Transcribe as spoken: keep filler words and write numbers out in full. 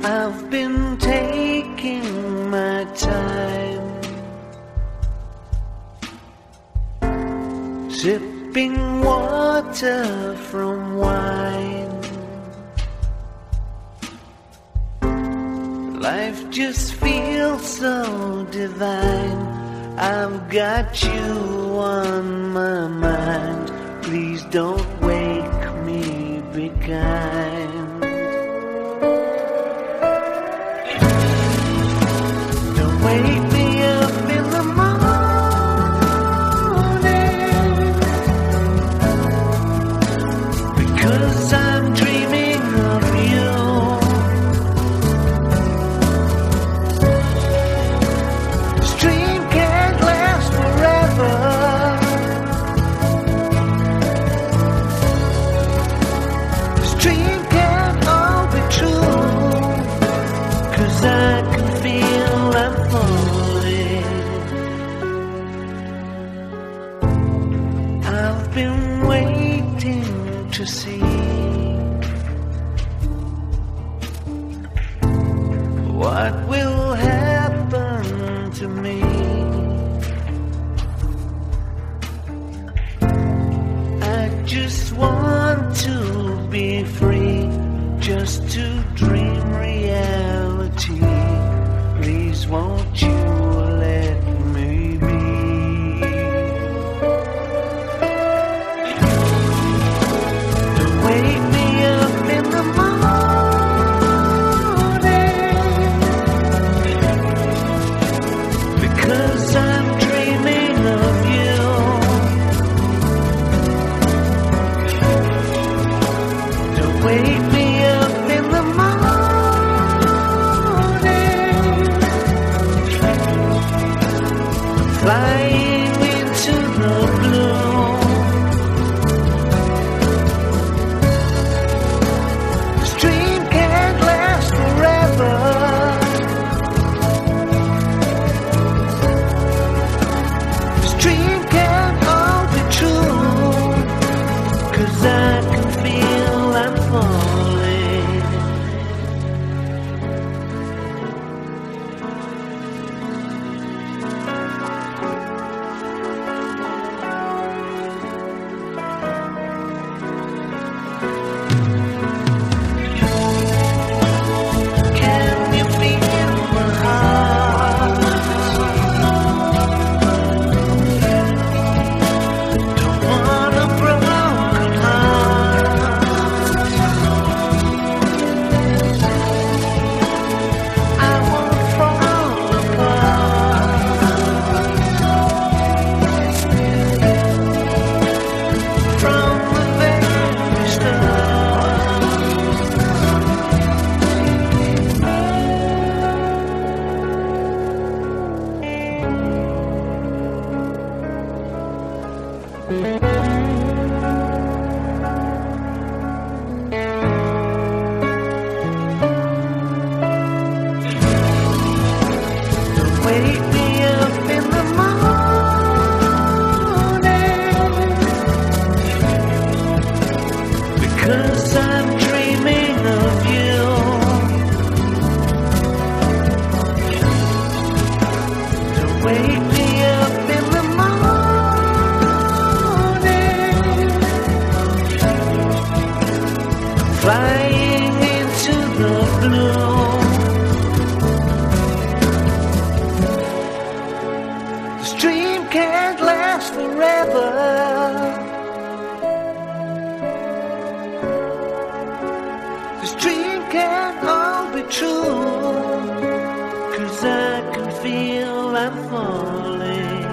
I've been taking my time, sipping water from wine. Life just feels so divine. I've got you on my mind. Please don't wake me, be kind. Don't wake me up in the morning, because I'm dreaming of you. This dream can't last forever. This dream can't all be true, 'cause I can feel I'm falling. I've been waiting to see what will happen to me. I just want to be free, just to dream reality. Please won't you let me be? Don't wake me up in the morning, because I'm dreaming of you. Don't wake me up in the morning, flying into the blue. This dream can't last forever. This dream can't all be true, 'cause I can feel I'm falling. Can you feel my heart? Don't want a broken heart. I won't fall apart from the very start. Don't wake me up in the morning, because I'm dreaming of you. Don't wake me up in the morning, flying into the blue. This dream can't last forever. This dream can't all be true, 'cause I can feel I'm falling.